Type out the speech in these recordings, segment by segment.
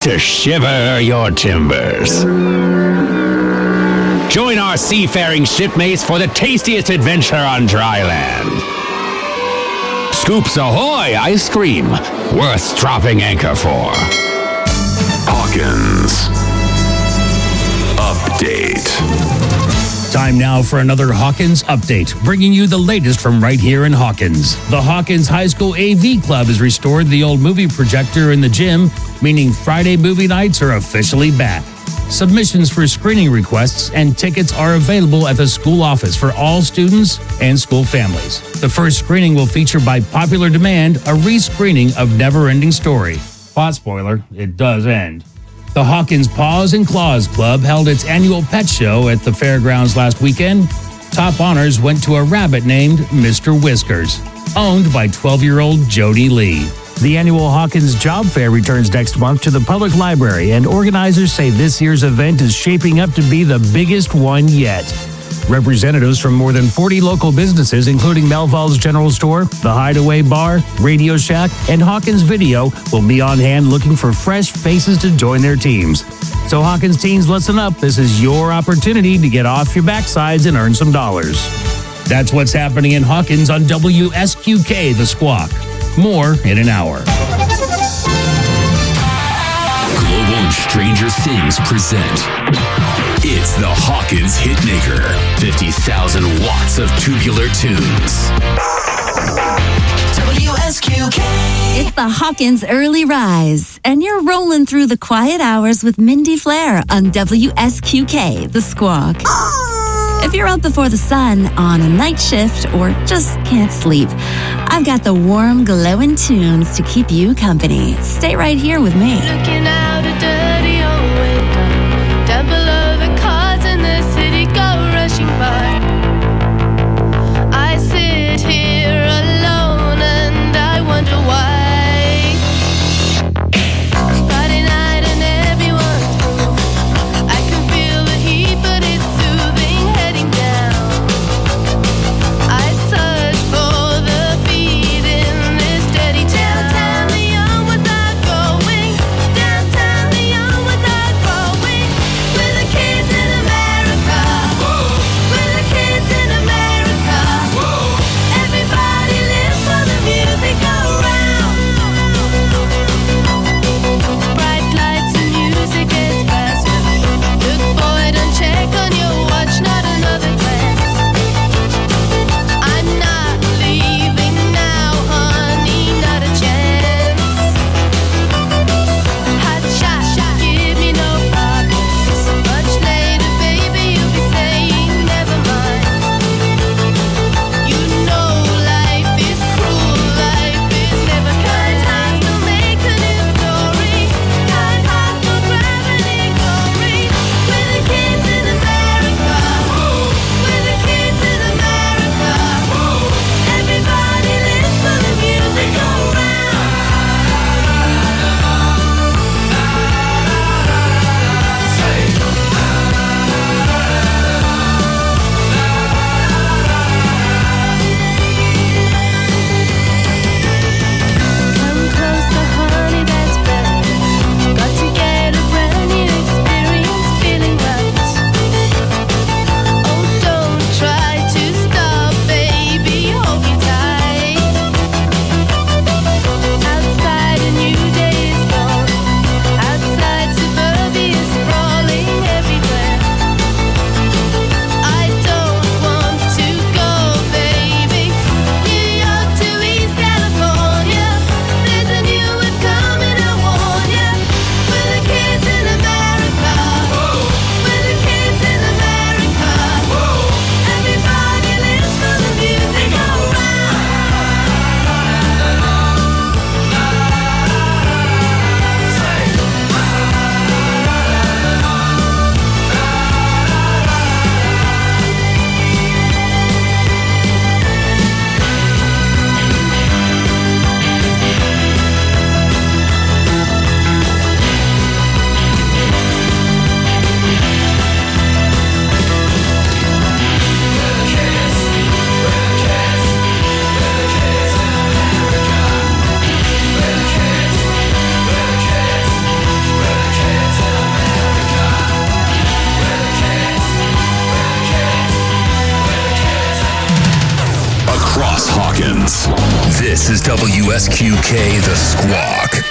to shiver your timbers. Join our seafaring shipmates for the tastiest adventure on dry land. Scoops Ahoy ice cream, worth dropping anchor for. Hawkins Update. Time now for another Hawkins Update, bringing you the latest from right here in Hawkins. The Hawkins High School AV Club has restored the old movie projector in the gym, meaning Friday movie nights are officially back. Submissions for screening requests and tickets are available at the school office for all students and school families. The first screening will feature, by popular demand, a rescreening of Never-Ending Story. Plot spoiler, it does end. The Hawkins Paws and Claws Club held its annual pet show at the fairgrounds last weekend. Top honors went to a rabbit named Mr. Whiskers, owned by 12-year-old Jody Lee. The annual Hawkins Job Fair returns next month to the public library, and organizers say this year's event is shaping up to be the biggest one yet. Representatives from more than 40 local businesses, including Melville's General Store, The Hideaway Bar, Radio Shack, and Hawkins Video, will be on hand looking for fresh faces to join their teams. So Hawkins teens, listen up. This is your opportunity to get off your backsides and earn some dollars. That's what's happening in Hawkins on WSQK The Squawk. More in an hour. Global and Stranger Things present. It's the Hawkins Hitmaker. 50,000 watts of tubular tunes. WSQK. It's the Hawkins Early Rise, and you're rolling through the quiet hours with Mindy Flair on WSQK The Squawk. If you're up before the sun on a night shift or just can't sleep, I've got the warm, glowing tunes to keep you company. Stay right here with me. Looking out a dirty old window, down below the cars in the city go rushing by. I sit here alone and I wonder why. Friday night and everyone's moved. I can feel the heat, but it's soothing heading down. I search for the beat in this steady town. The young ones are going downtown. This is WSQK, The Squawk.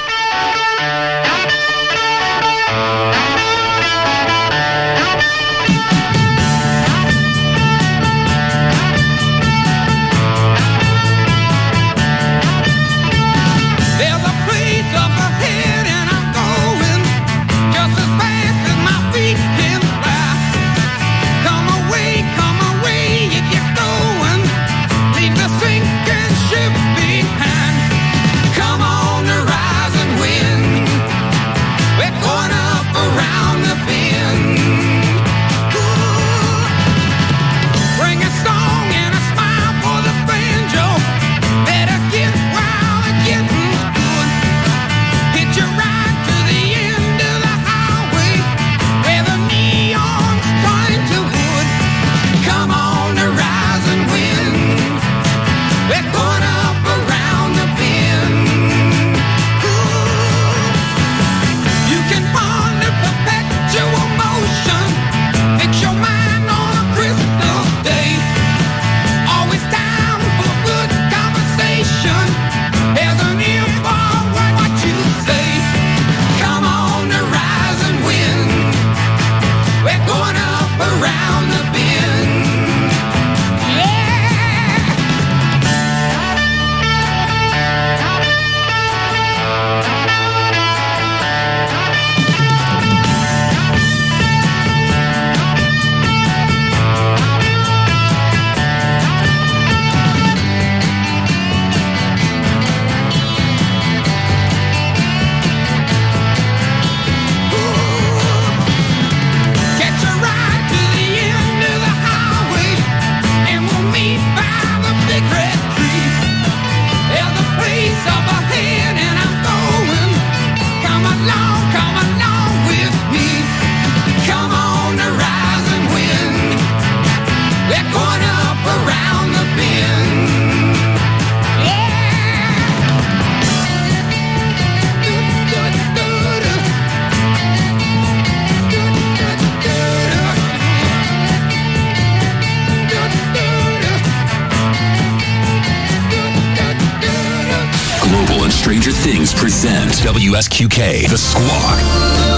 Stranger Things present WSQK, The Squawk.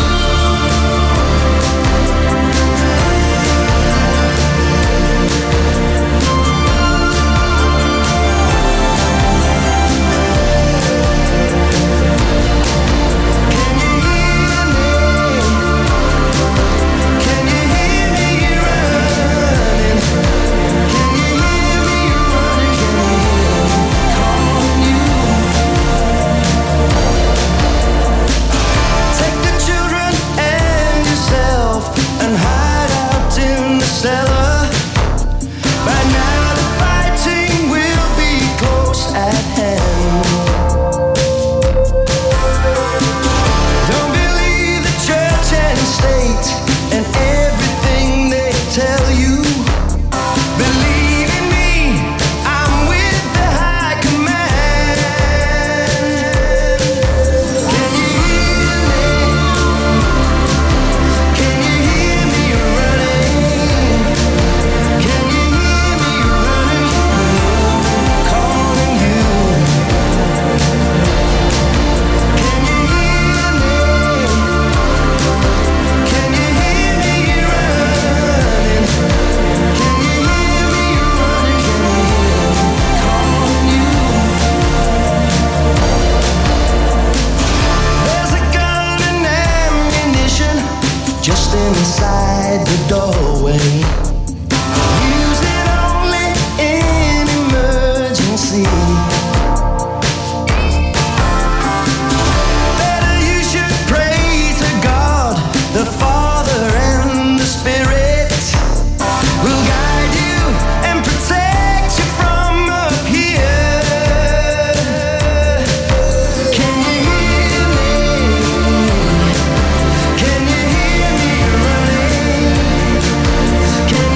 Can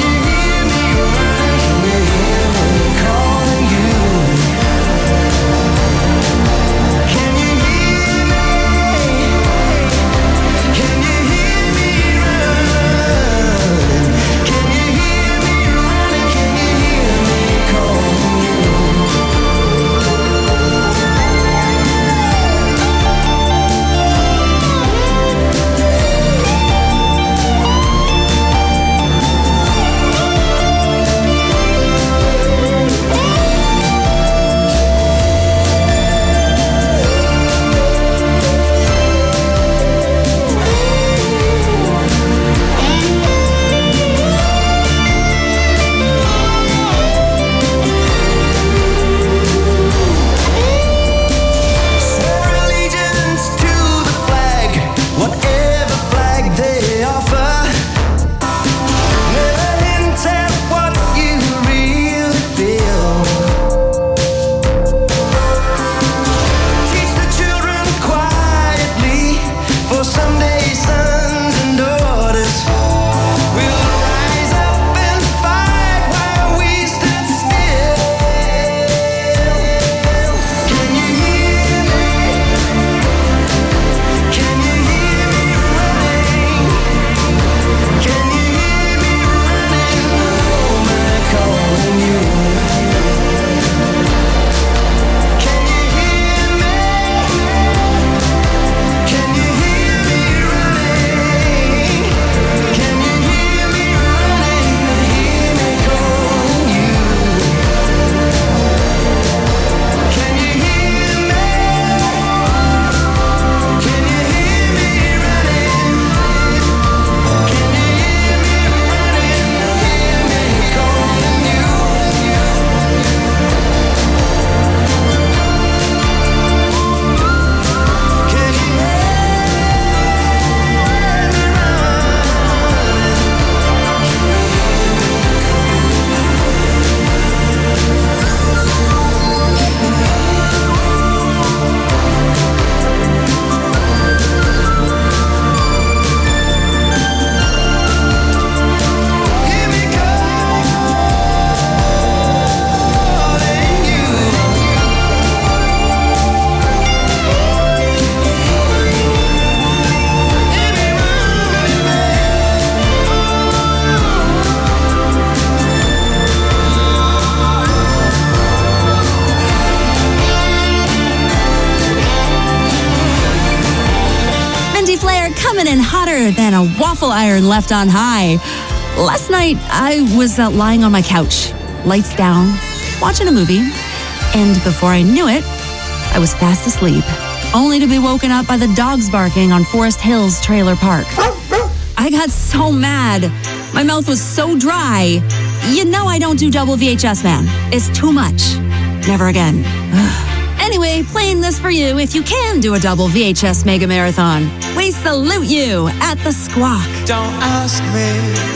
coming in hotter than a waffle iron left on high. Last night, I was lying on my couch, lights down, watching a movie, and before I knew it, I was fast asleep, only to be woken up by the dogs barking on Forest Hills Trailer Park. I got so mad. My mouth was so dry. You know I don't do double VHS, man. It's too much. Never again. Anyway, playing this for you if you can do a double VHS mega marathon. We salute you at the Squawk. Don't ask me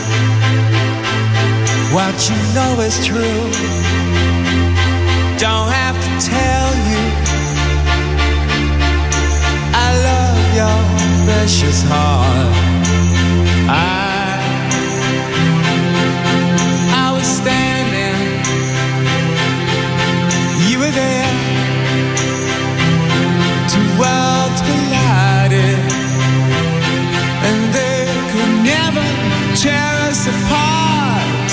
what you know is true. Don't have to tell you I love your precious heart. I was standing, you were there. Two worlds collided, and they could never tear us apart.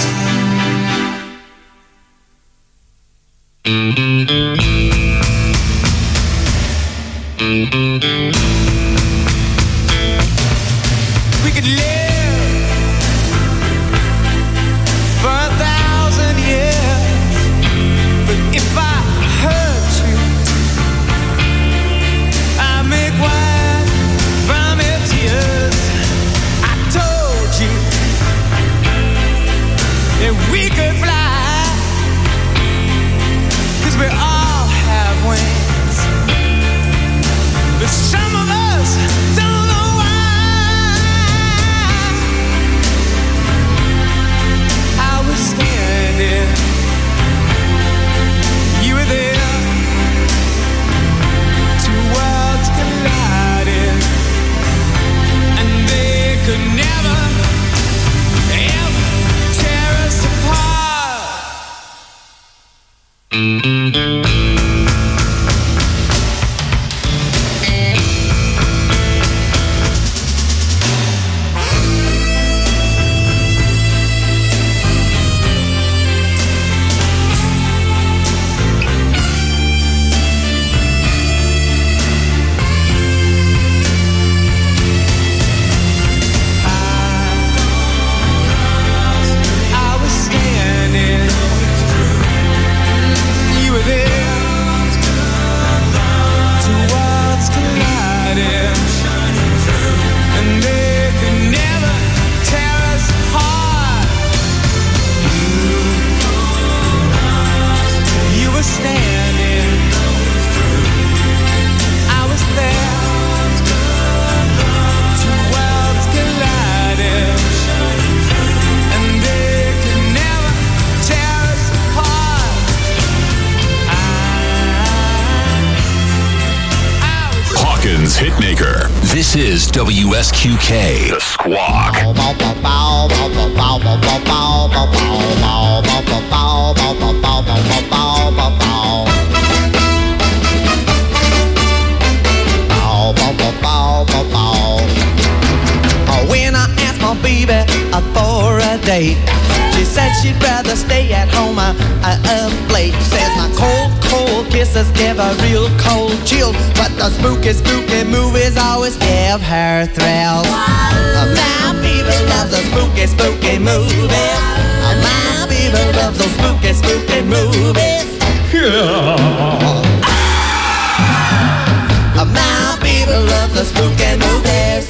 We could live for 1,000 years, but if I hurt you, I make wine from your tears. I told you that we could fly, 'cause we all have wings, but some of us don't know why. I was standing, you were there. Two worlds collided, and they could never, ever tear us apart. I was standing, you were there. Two worlds collided, and they could never tear us apart. You were standing, I was there. Two worlds collided, and they could never tear us apart. I was Hawkins Hitmaker. This is WSQK. The Squawk. When I asked my baby for a date, she said she'd rather stay at home up late. Says my cold kisses give a real cold chill, but the spooky movies always give her thrills. My baby loves the spooky movies. My baby loves those spooky movies. My baby loves the spooky movies.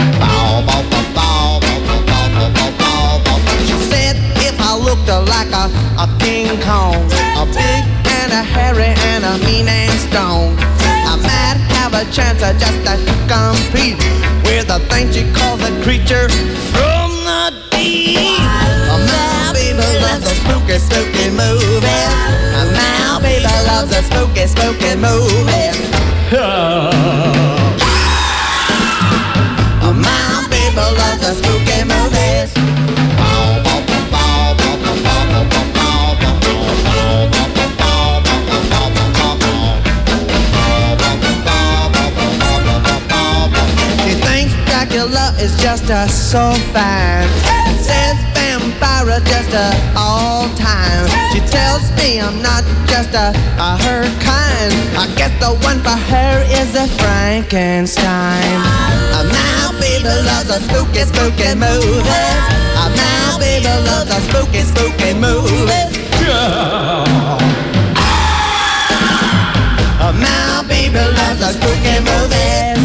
She said if I looked like a King Kong, a big and a hairy and a mean and strong, I might have a chance of just to compete with the thing she calls a creature from the deep. My baby loves the spooky movies. My baby loves the spooky movies. My baby loves the spooky movies. She thinks Dracula is just so fine. Says vampires embarrassed just all time. She tells me I'm not just her kind. I guess the one for her is a Frankenstein. My baby loves a spooky, spooky movies. My baby loves a spooky, spooky movies. My baby loves a spooky movies.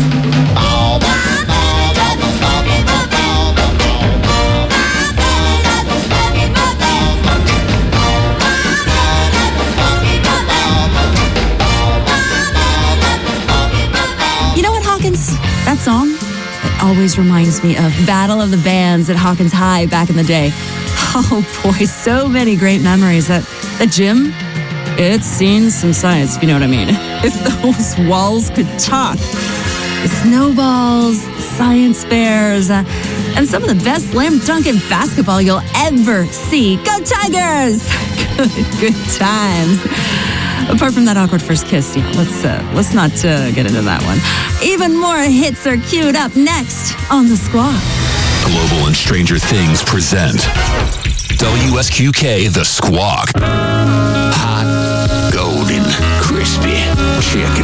You know what, Hawkins? That song, it always reminds me of Battle of the Bands at Hawkins High back in the day. Oh boy, so many great memories. That gym, it's seen some science, if you know what I mean. If those walls could talk. The snowballs, the science fairs, and some of the best slam dunk in basketball you'll ever see. Go Tigers! Good times. Apart from that awkward first kiss, let's not get into that one. Even more hits are queued up next on The Squawk. Global and Stranger Things present WSQK The Squawk. Hot, golden, crispy chicken.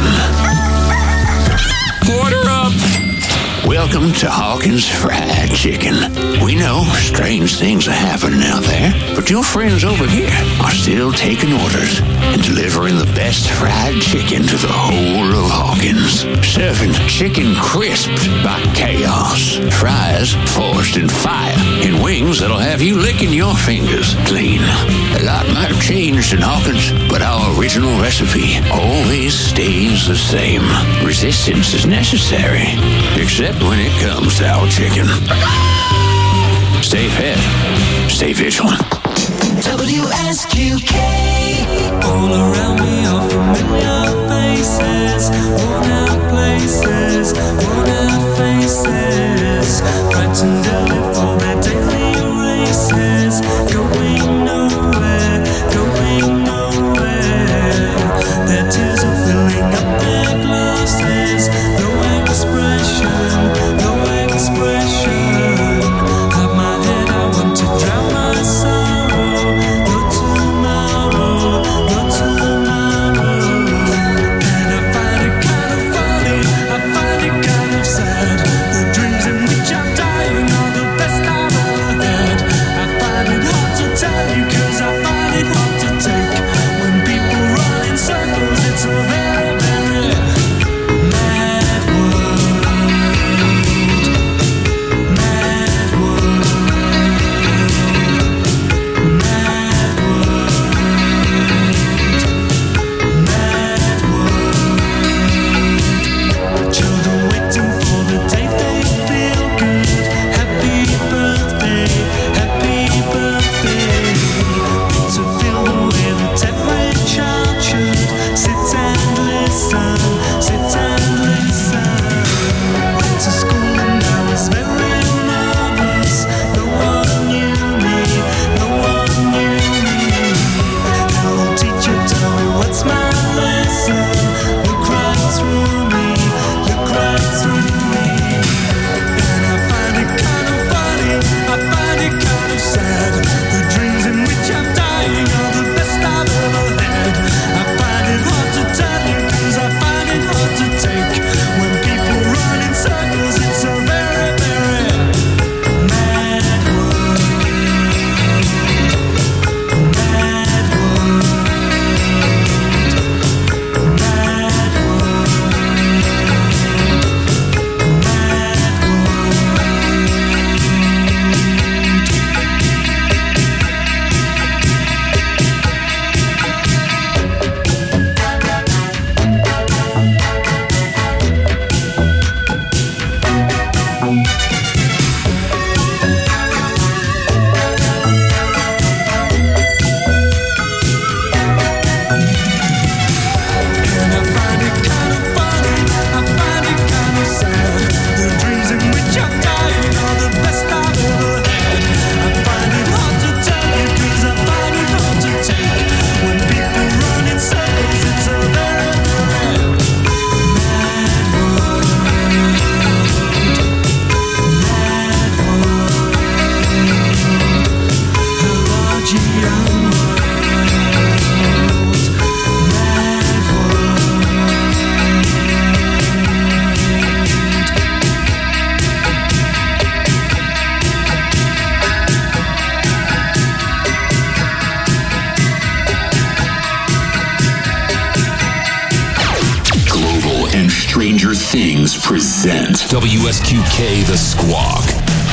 Order up! Welcome to Hawkins Fried Chicken. We know strange things are happening out there, but your friends over here are still taking orders and delivering the best fried chicken to the whole of Hawkins. Serving chicken crisped by chaos, fries forged in fire, and wings that'll have you licking your fingers clean. A lot might have changed in Hawkins, but our original recipe always stays the same. Resistance is necessary, except when it comes to our chicken. Stay fed, stay vigilant. WSQK. All around me are familiar faces, worn out places, worn out faces, fighting daily for their daily races, going nowhere, going nowhere. Their tears are filling up their glasses, no expression, no expression. Have my head, I want to drown my sorrow. No tomorrow, no tomorrow. And I find it kind of funny, I find it kind of sad. The dreams in me present WSQK The Squawk.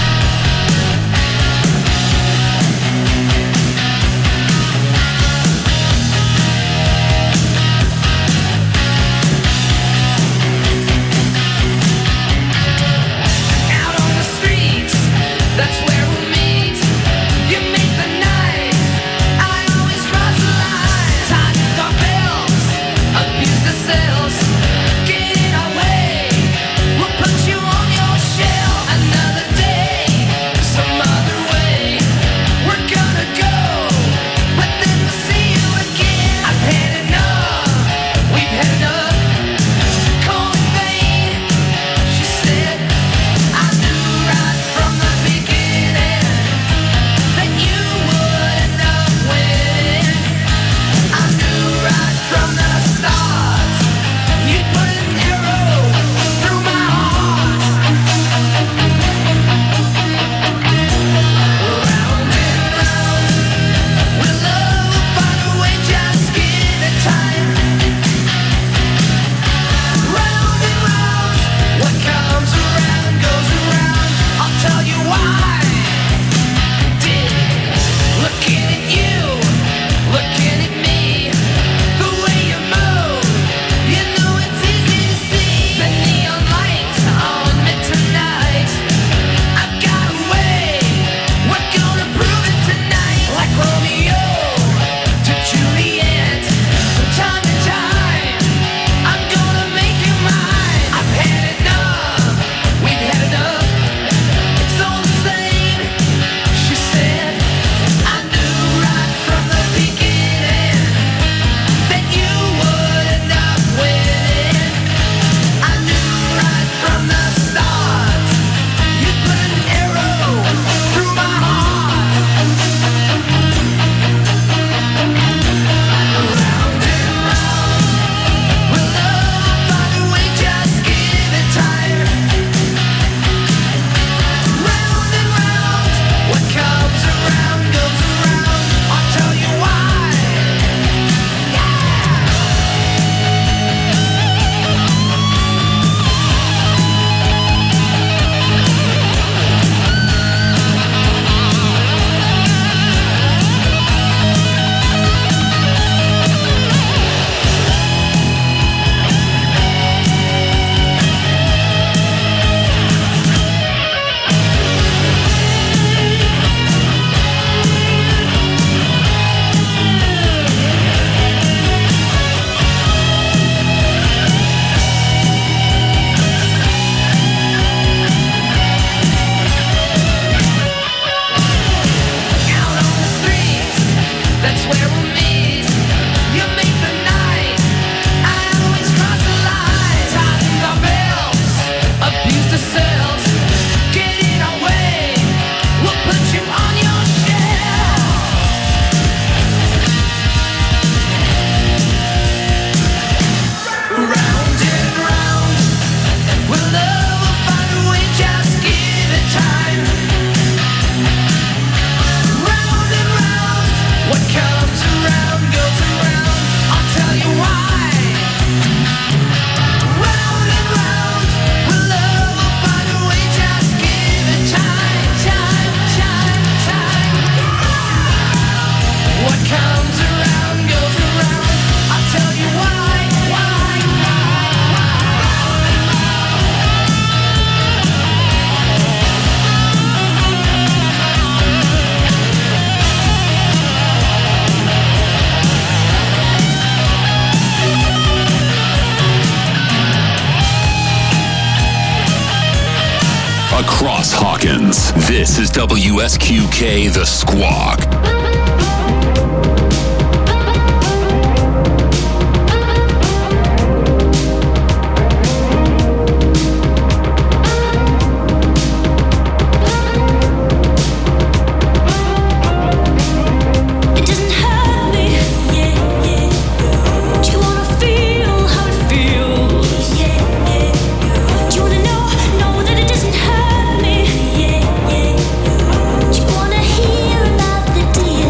Across Hawkins, this is WSQK The Squawk. Do you wanna hear about the deal?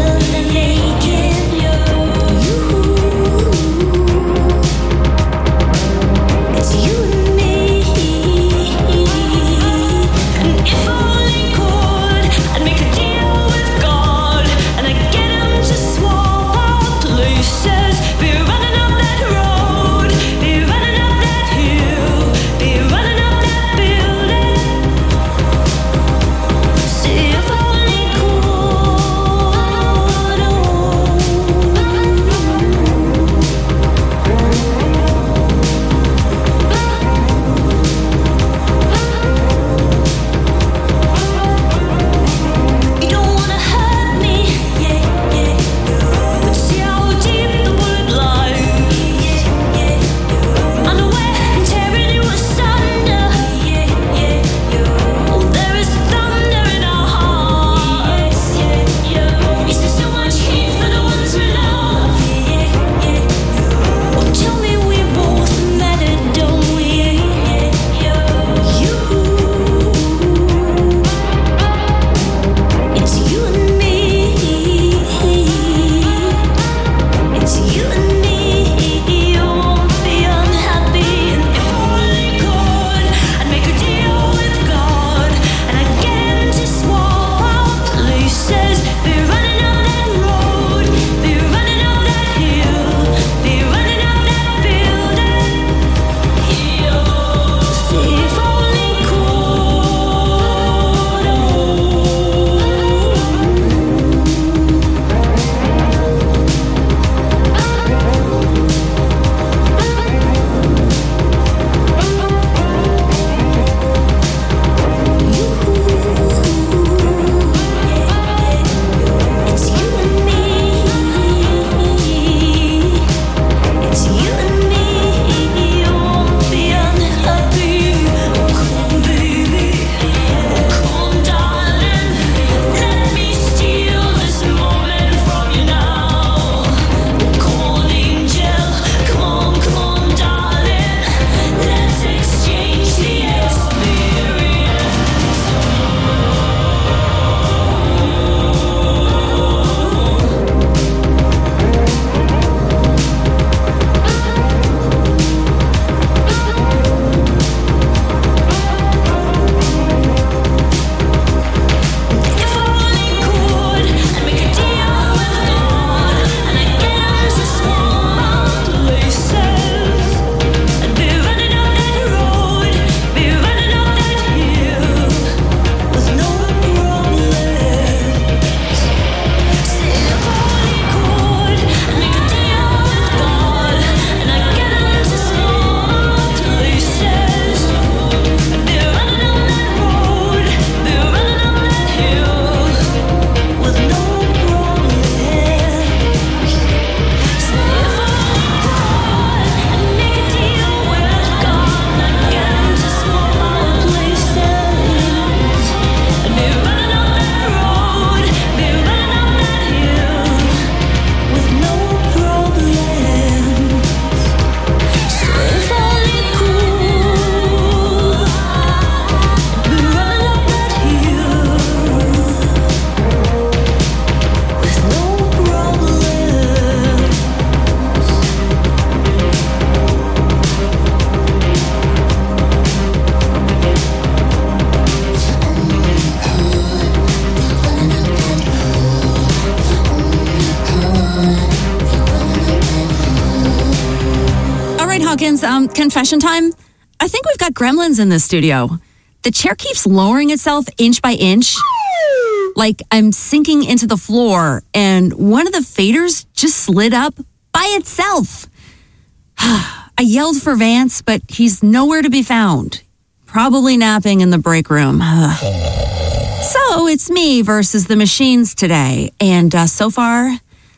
Hawkins, confession time. I think we've got gremlins in this studio. The chair keeps lowering itself inch by inch. Like I'm sinking into the floor, and one of the faders just slid up by itself. I yelled for Vance, but he's nowhere to be found. Probably napping in the break room. So it's me versus the machines today. And so far,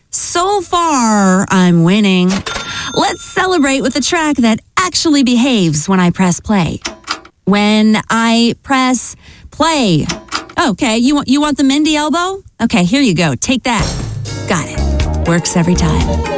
I'm winning. Let's celebrate with a track that actually behaves when I press play. When I press play. Okay, you want the Mindy elbow? Okay, here you go. Take that. Got it. Works every time.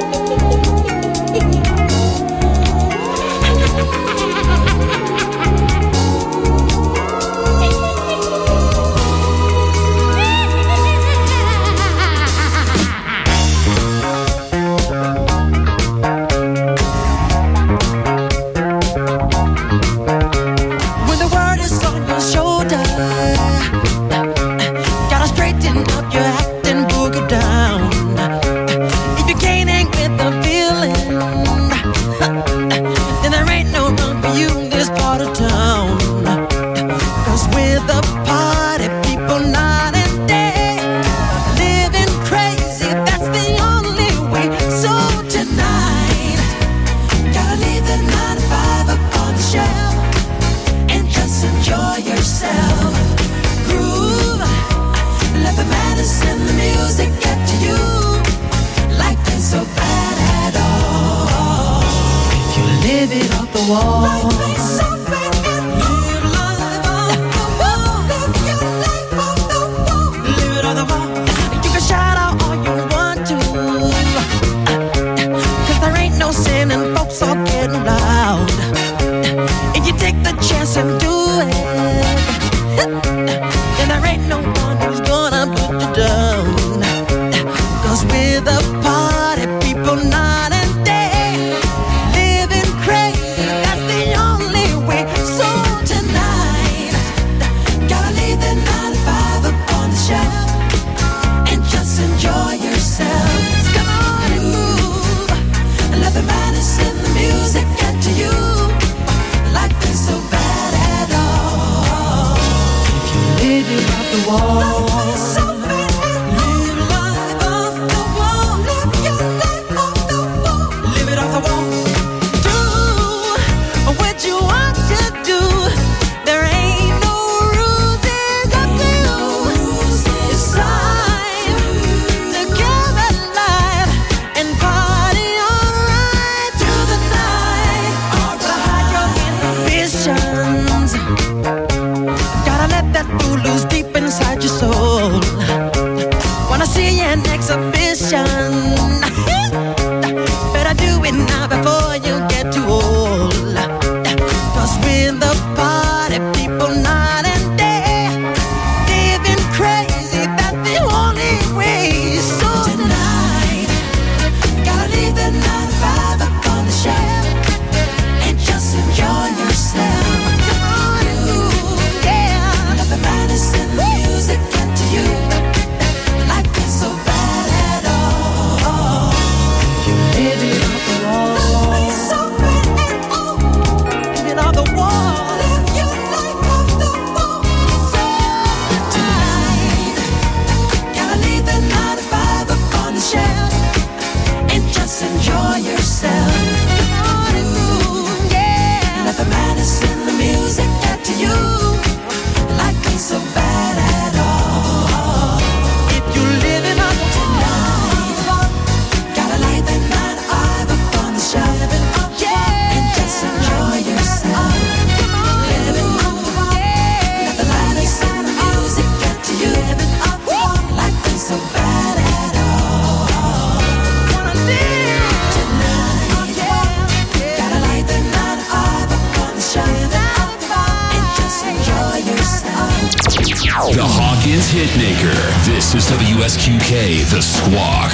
The Hawkins Hitmaker. This is WSQK, The Squawk.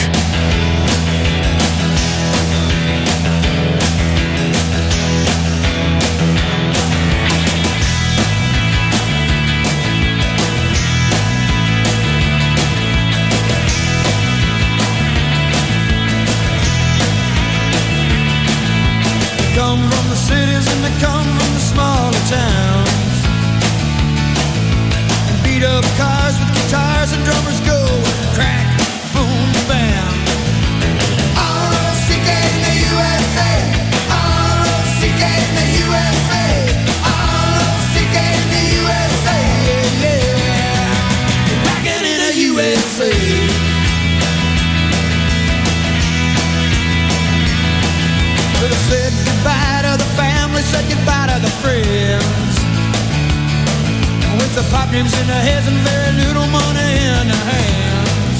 Come USA. But I said goodbye to the family, said goodbye to the friends. With the pop names in their heads and very little money in their hands.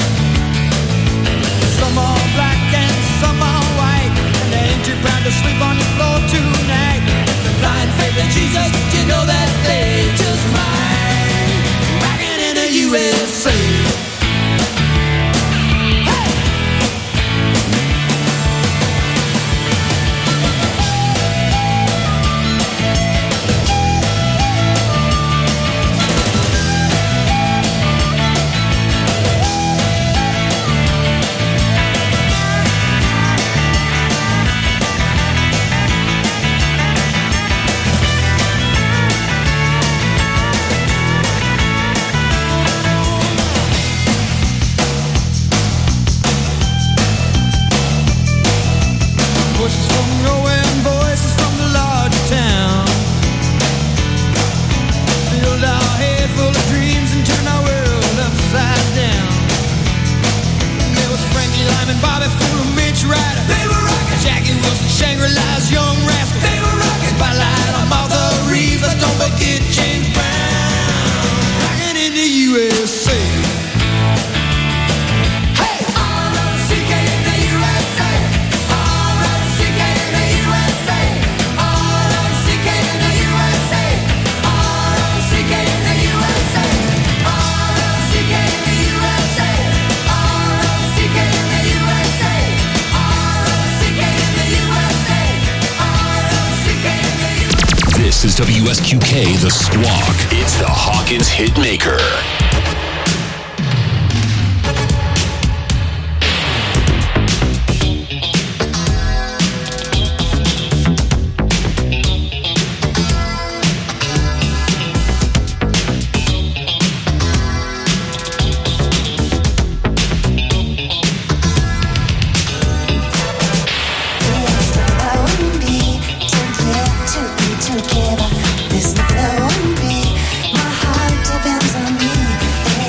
Some are black and some are white, and they ain't too proud to sleep on the floor tonight. The blind faith in Jesus, you know that they just might. Rockin' in the USA. Voices from nowhere and voices from the larger town. Filled our head full of dreams and turned our world upside down. There was Frankie Lyman, Bobby Fuller, Mitch Ryder. They were rockin'. Jackie Wilson, Shangri-La's Young Rascal. They were rockin'. Spotlight on Martha Reeves. Let's don't forget James Brown. Rockin' in the USA. This is WSQK, The Squawk. It's the Hawkins Hitmaker. Together, there's nothing I wouldn't be. My heart depends on me.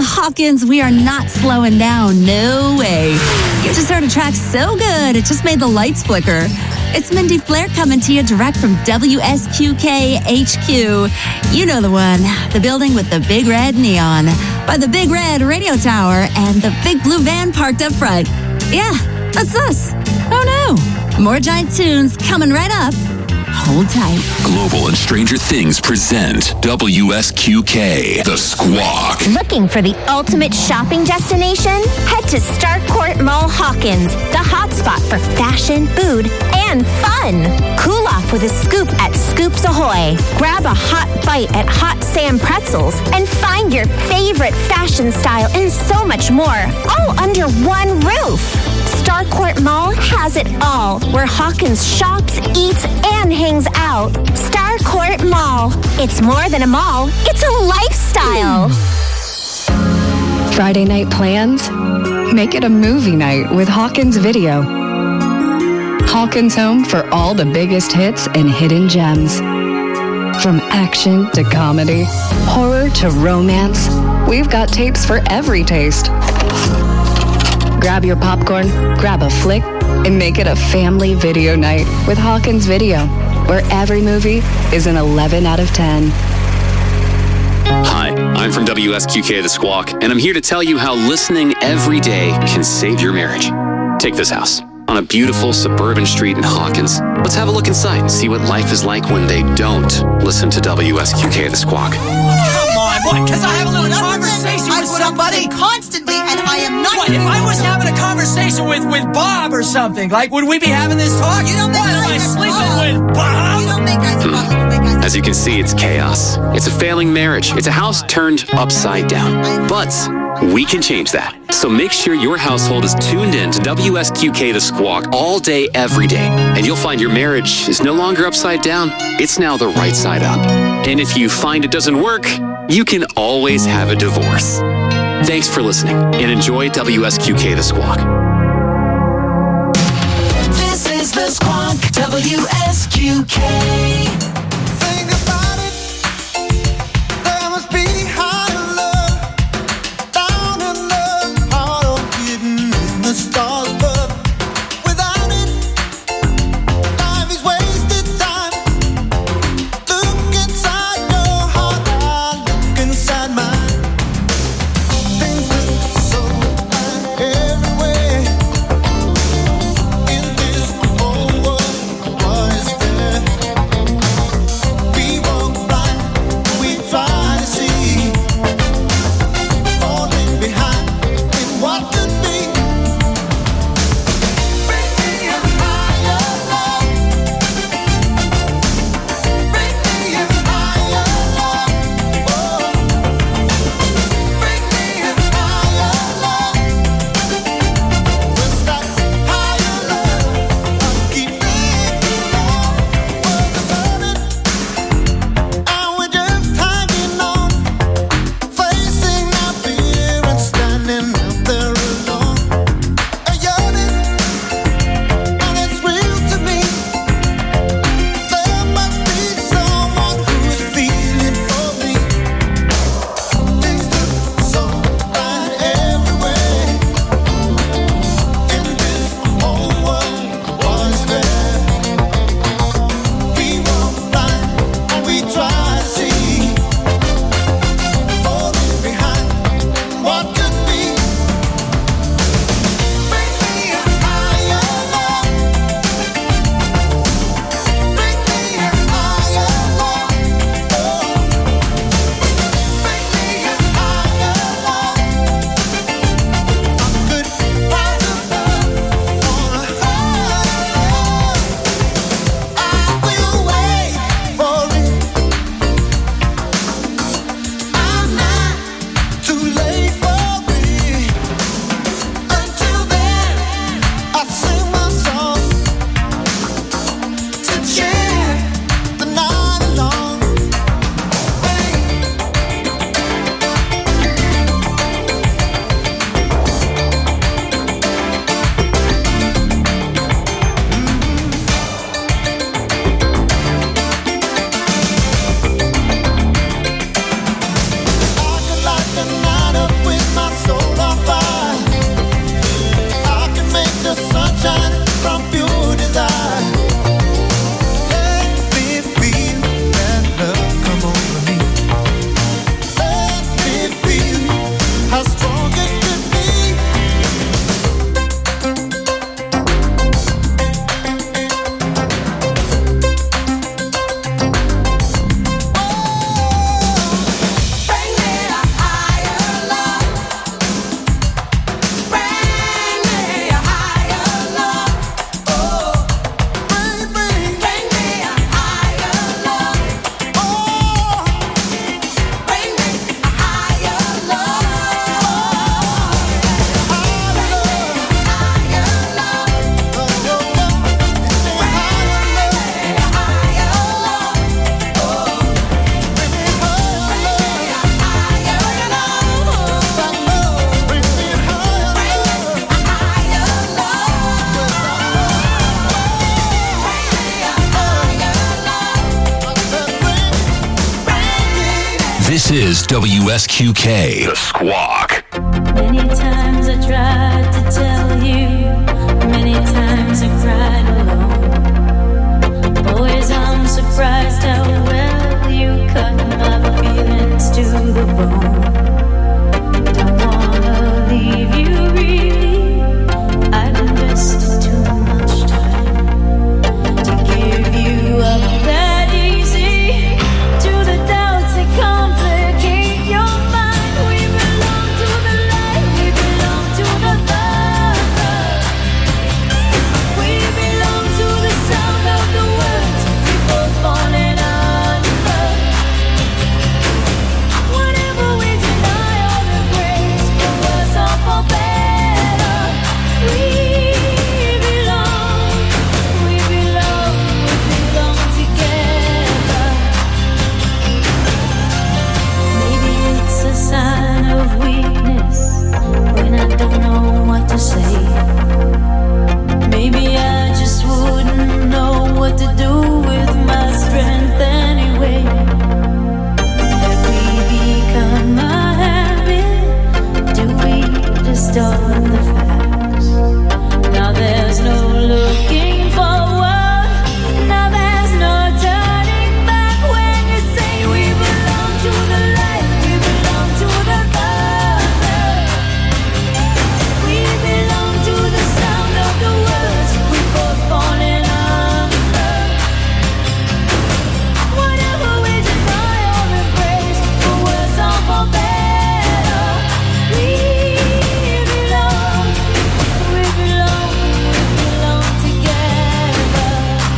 Hawkins, we are not slowing down. No way. You just heard a track so good, it just made the lights flicker. It's Mindy Flair coming to you direct from WSQK HQ. You know the one, the building with the big red neon, by the big red radio tower and the big blue van parked up front. Yeah, that's us. Oh no. More giant tunes coming right up. Hold tight. Global and Stranger Things present WSQK, The Squawk. Looking for the ultimate shopping destination? Head to Starcourt Mall Hawkins, the hotspot for fashion, food, and fun. Cool off with a scoop at Scoops Ahoy. Grab a hot bite at Hot Sam Pretzels and find your favorite fashion style and so much more, all under one roof. Starcourt Mall has it all, where Hawkins shops, eats, and hangs out. Starcourt Mall. It's more than a mall, it's a lifestyle. Friday night plans? Make it a movie night with Hawkins Video. Hawkins home for all the biggest hits and hidden gems. From action to comedy, horror to romance, we've got tapes for every taste. Grab your popcorn, grab a flick, and make it a family video night with Hawkins Video, where every movie is an 11 out of 10. Hi, I'm from WSQK The Squawk, and I'm here to tell you how listening every day can save your marriage. Take this house on a beautiful suburban street in Hawkins. Let's have a look inside and see what life is like when they don't listen to WSQK The Squawk. Come on, what? Because I have a little conversation with somebody constantly, and I am not. What, if I was having a conversation with Bob or something, like, would we be having this talk? You don't make what, am I sleeping with Bob? You don't make eyes at Bob. As you can see, it's chaos. It's a failing marriage. It's a house turned upside down. But we can change that. So make sure your household is tuned in to WSQK The Squawk all day, every day. And you'll find your marriage is no longer upside down. It's now the right side up. And if you find it doesn't work, you can always have a divorce. Thanks for listening and enjoy WSQK The Squawk. This is The Squawk, WSQK. This is WSQK, The Squawk. Many times I tried to tell you, many times I cried alone. Always I'm surprised how well you cut my feelings to the bone. Don't wanna leave you really, I've invested too much time to give you up that easy to the doubts that complicate your mind. We belong to the light, we belong to the love. We belong to the sound of the words we both falling under. Whatever we deny or embrace, for worse or for better, we belong together. Maybe it's a sign of weakness when I don't know what to say. Maybe I just wouldn't know what to do with my strength anyway. Have we become a habit? Do we distort the facts? Now there's no looking forward. Now there's no turning back when you say we belong to the light, we belong to the love. We belong to the sound of the words we both falling under. Whatever we deny or embrace, for worse or for better, we belong together.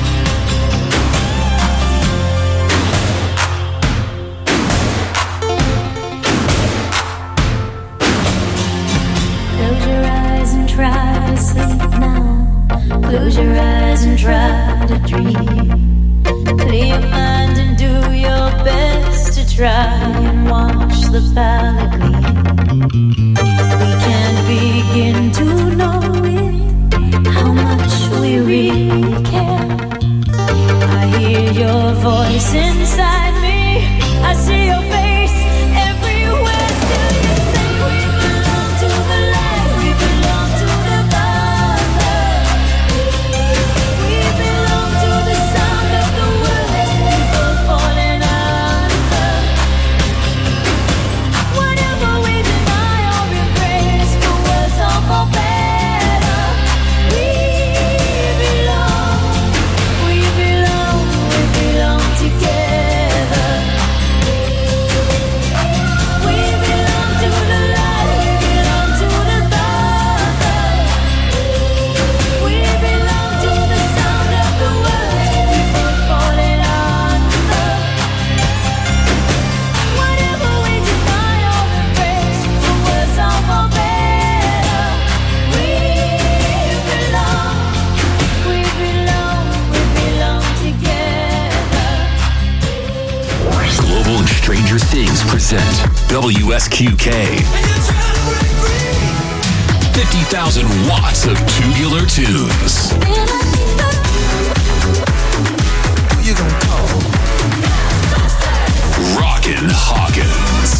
Close your eyes and try to sleep now. Close your eyes and try to dream. Clear your mind and do your best to try and wash the palate clean. We can't begin to know it, how much we really care. I hear your voice inside me, I see your face everywhere. Still you say we belong to the light, we belong to the love. We belong to the sound of the words we both falling under. Whatever we deny or embrace, for worse or for better, we belong together. We belong to the light, we belong to the love. We belong to the sound of the words we both falling under. Whatever we deny or embrace, for worse or for better, we belong together. Global and Stranger Things present WSQK. 50,000 watts of tubular tunes. Who you gonna call? Rockin' Hawkins.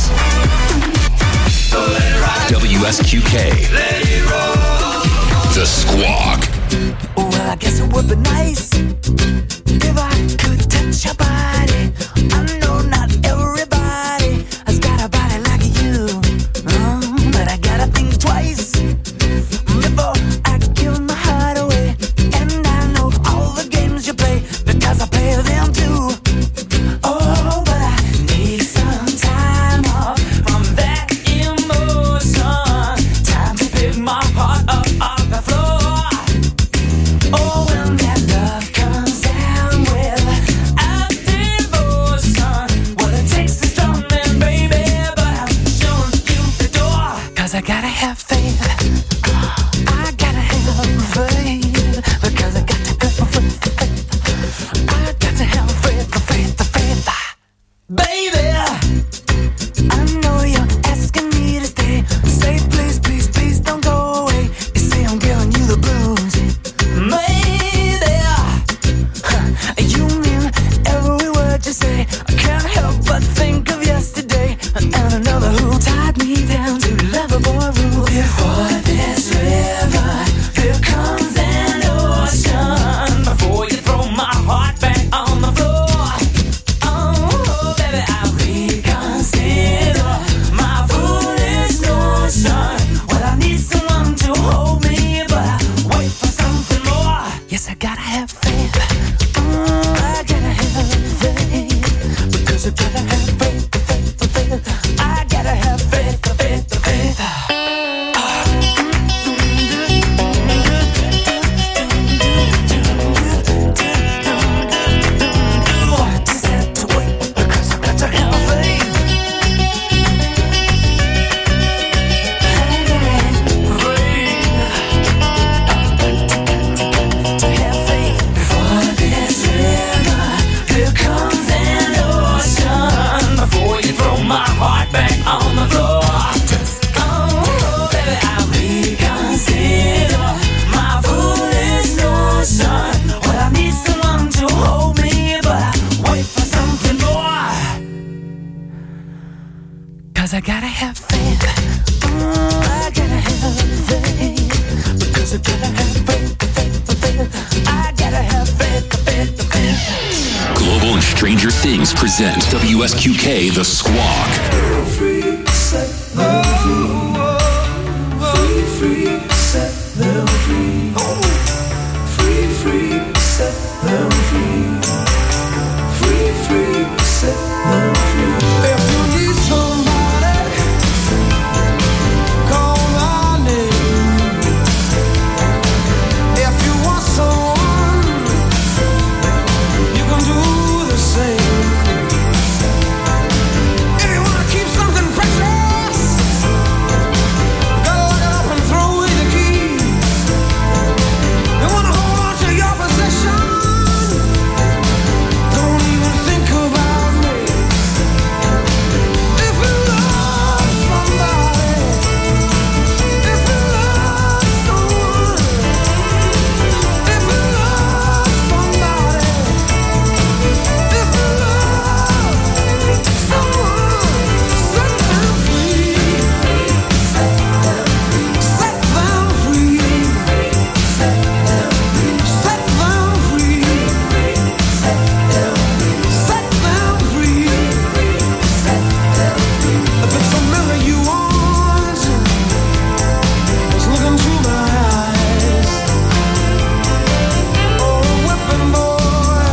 WSQK. The Squawk. Well, I guess it would be nice if I could touch your body. I know not everybody has got a body like you, but I gotta think twice before I give my heart away. And I know all the games you play because I play them too. Oh, but I need some time off from that emotion. Time to pick my heart up off the floor. Oh, when that love comes down with a devotion, well, it takes a strong man, baby, but I'm showing you the door. 'Cause I gotta have faith. I gotta have faith. Because I got to have faith. I got to have faith. Baby, I know you're asking me to stay. Say please, please, please don't go away. You say I'm giving you the blues. Maybe you mean every word you say. I can't help but think of yesterday. I gotta have faith. I gotta have faith. Because I gotta have faith. I gotta have faith. Global and Stranger Things present WSQK The Squawk. Free, set them free. Free, set them free. Free, set them free. Free, set them free. If you need somebody, call my name. If you want someone, you can do the same. If you want to keep something precious, gotta lock it up and throw away the key. You want to hold on to your possession, don't even think about me. If you love somebody, if you love someone, if you love somebody, if you love someone, set them free. Set them free. Set them free. Set them free. Set them free. If it's a mirror you want, just look into my eyes. Or a weapon, boy,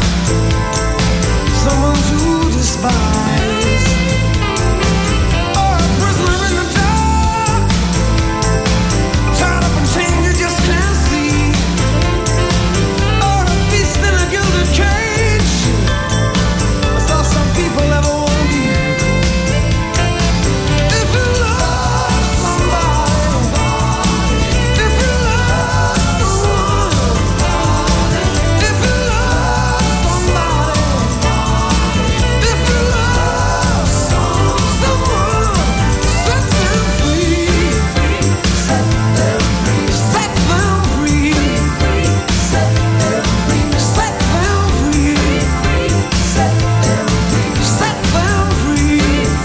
someone to despise. Or a prisoner in the dark, tied up in chains you just can't see. Or a beast in a gilded cage. That's all some people ever want to be. If you love somebody, if you love someone, if you love somebody, if you love someone, set them free. Set them free. Set them free. Set them free. Set them free. Set them free. Set them free.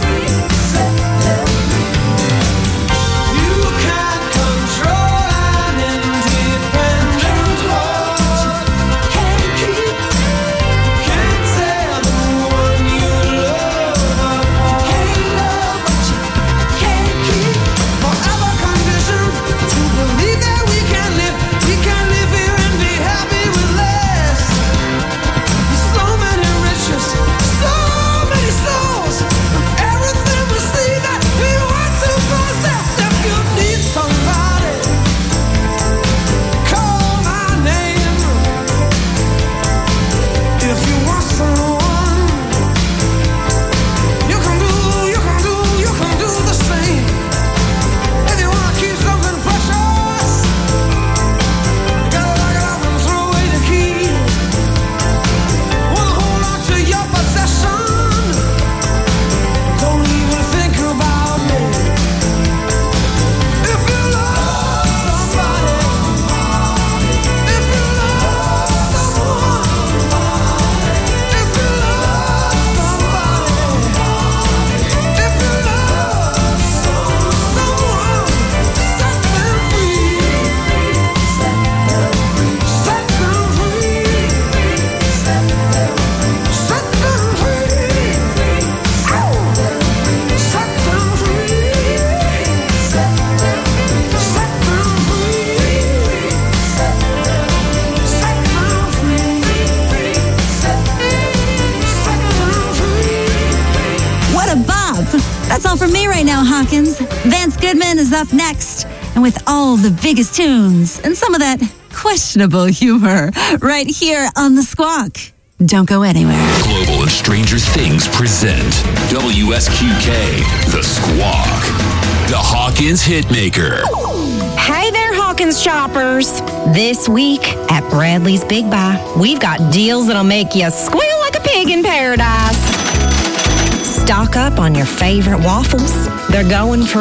You can't control an independent heart. Can't keep, can't tell the one you love apart. Can't love what you can't keep. Forever conditioned to believe that we can live here and be happy with less. So many riches, so many souls, everything we see that we want to possess. If you need somebody, call my name. If you want someone, you can do the same. If you want to keep something precious, you gotta lock it up and throw away the key. Wanna hold on to your possession, don't even think about me. If you love somebody, if you love someone, if you love somebody, if you love someone, set them free. Set them free. Set them free. Set them free. Set them free. Ow! Set them free. Set them free. Set them free. Set them free. Set them free. What a bop! That's all from me right now, Hawkins. Vance Goodman is up next, and with all the biggest tunes and some of that questionable humor, right here on The Squawk. Don't go anywhere. Global and Stranger Things present WSQK The Squawk. The Hawkins Hitmaker. Hey there, Hawkins shoppers. This week at Bradley's Big Buy, we've got deals that'll make you squeal like a pig in paradise. Stock up on your favorite waffles. They're going for